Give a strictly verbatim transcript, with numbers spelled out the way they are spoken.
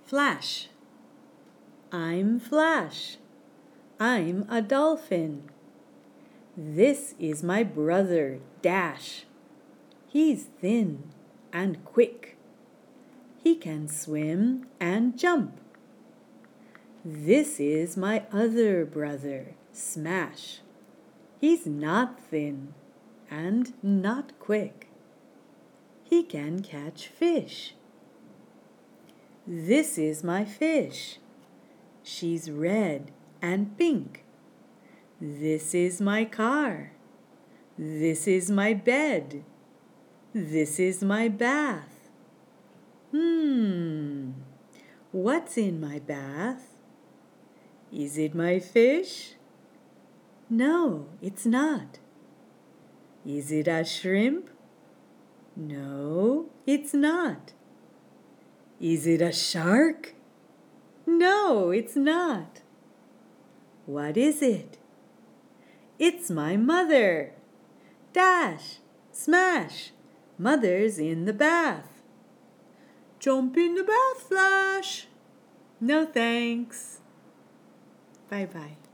Flash. I'm Flash. I'm a dolphin. This is my brother, Dash. He's thin and quick. He can swim and jump. This is my other brother, Smash. He's not thin and not quick. He can catch fish. This is my fish. She's red and pink. This is my car. This is my bed. This is my bath. Hmm, what's in my bath? Is it my fish? No, it's not. Is it a shrimp? No, it's not. Is it a shark? No, it's not. What is it? It's my mother. Dash, Smash, Mother's in the bath. Jump in the bath, Flash. No thanks. Bye-bye.